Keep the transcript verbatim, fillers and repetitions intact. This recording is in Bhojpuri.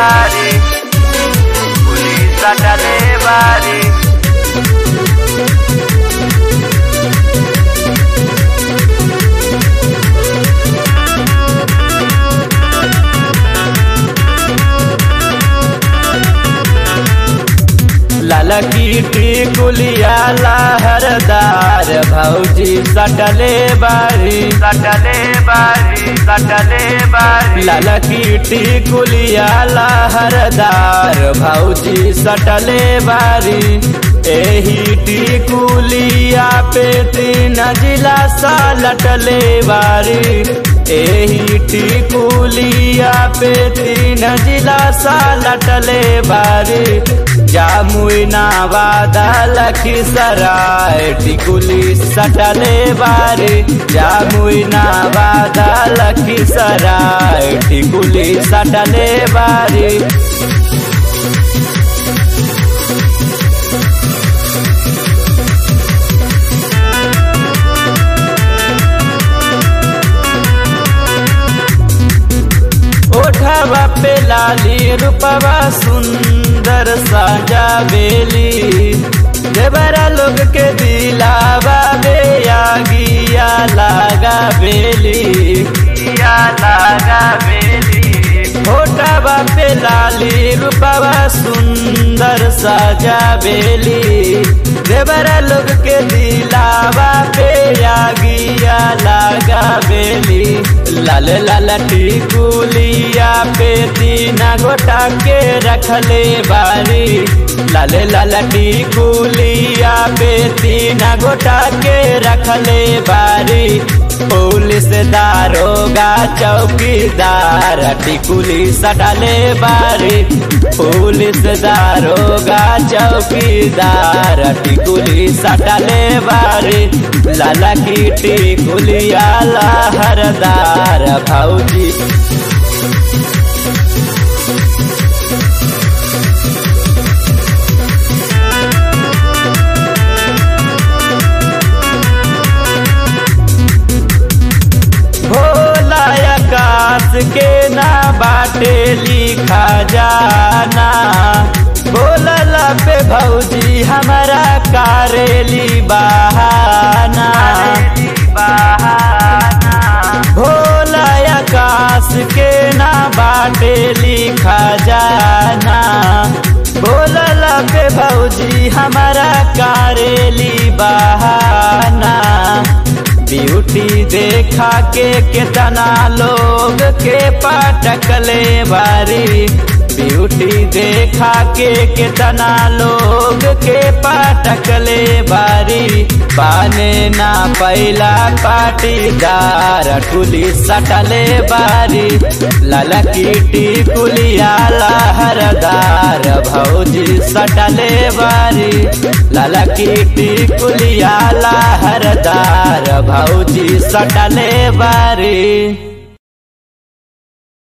बारी पुलिस सटले बारी। ललकी टिकुलिया लहरदार भौजी सटले बारी सटले बारी सटले बारी। ललकी टिकुलिया लहरदार भौजी सटले बारी। एही टिकुलिया पे तीन जिला सा लटले बारी। एही टिकुलिया पे तीन जिला सा लटले बारी। जामुई नवादा लखीसराय टिकुली सटले बारी। जामुई नवादा लखीसराय टिकुली सटले बारी। ओठवा पे लाली रूपवा सुंदर साजा बेली। देवरा लोग के दिलावा बे आगिया लागा बेली या लागा बेली। ओठवा पे लाली रूपवा सुंदर साजा बेली। देवरा लोग के दिलावा पे आगिया लागा बेली। लाल लाल टिकुलिया पे तीना गोटा के रखले बारी। लाल लाल टिकुलिया पे तीना गोटा के रखले बारी। पुलिस दारोगा चौकीदार टिकुली सटले बारी। पुलिस दारोगा चौकीदार टिकुली सटले बारी। लाला की टिकुलिया लहरदार भौजी भोला आकाश के ना बाटे लिखा जाना। बोलला पे भौजी हमारा कारेली बहाना। भोला आकाश के ना बाटे लिखा जाना। बोलला पे भौजी हमारा कारेली बहाना। ब्यूटी देखा के कितना लोग के पटकले बारी। ब्यूटी देखा के कितना लोग के पटकले बारी। पाने ना पहला पाटीदार टुली सटले बारी। ललकी टिकुलिया लहरदार भौजी सटले बारी। ललकी टिकुलिया लहरदार भौजी सटले बारी।